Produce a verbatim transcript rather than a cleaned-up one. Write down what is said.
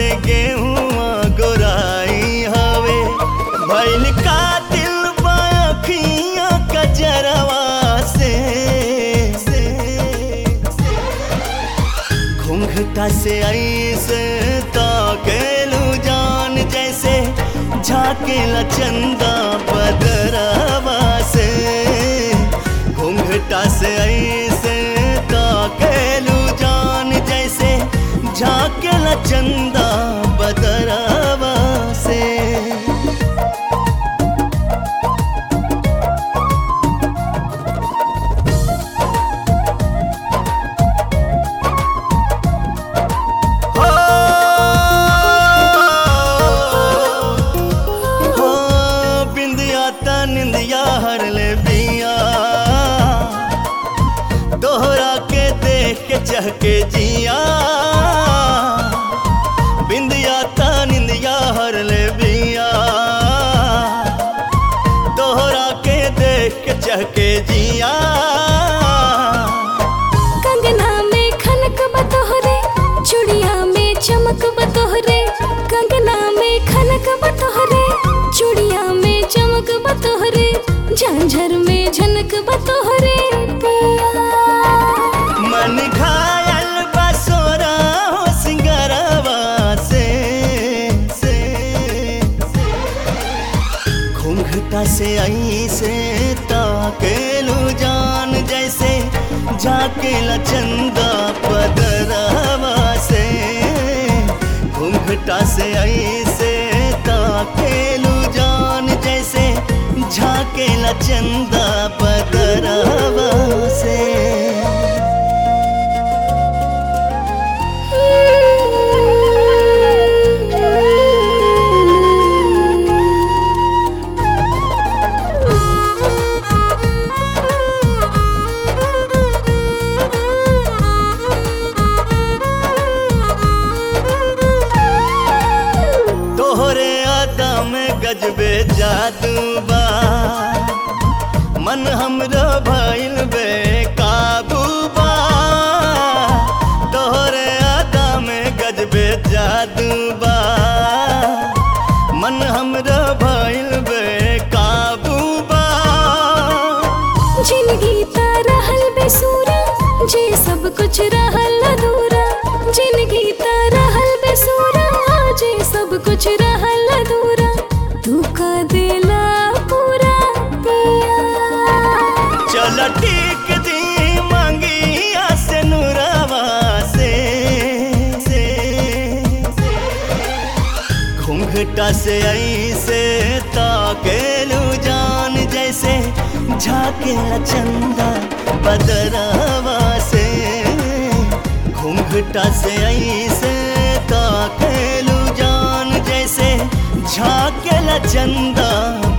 से गेहुआ गोराई हवे भइल कातिल बाखिया कजरवा से घूंघटा से ऐसे ताकेलू जान जैसे झाकेला चंदा बदरवा से घूंघटा से ऐसे ताकेलू जान जैसे झाकेला चंदा बदरवा से। निंदिया हर ले बिया दोहरा के देख के चहके जिया बिंदिया ता निंदिया हर ले बिया दोहरा के देख के चहके जिया। कंगना में खनक बतोहरे चूड़िया में चमक बतोहरे कंगना में खनक बतोहरे चूड़िया में चमक बतोहरे झांझर में झनक बतोहरे पिया। मन घायल बसोरा हो सिंगरवा से, से, से घूंघटा से आई से ताकेलू जान जैसे झाकेला चंदा बदरवा से घूंघटा से आई से ताकेलू जान जैसे झाकेला चंदा बदरवा से। तोहरे अदा में गजबे जादू बा मन हमरो भइल बेकाबू बा तोहरे अदा में गजबे जादू बा मन हमरो भइल बेकाबू बा। जिंदगी ता रहल बेसूरा जे सब कुछ रहल अधूरा जिंदगी ता रहल बेसूरा जे सब कुछ रहल अधूरा तू का देला पूरा पिया। चल टीक दी मांगिया से नुरवा से, से, से घूंघटा से ऐसे ताकेलू जान जैसे झाकेला चंदा बदरवा से घूंघटा से ऐसे ताकेलू जान जैसे झाकेला चंदा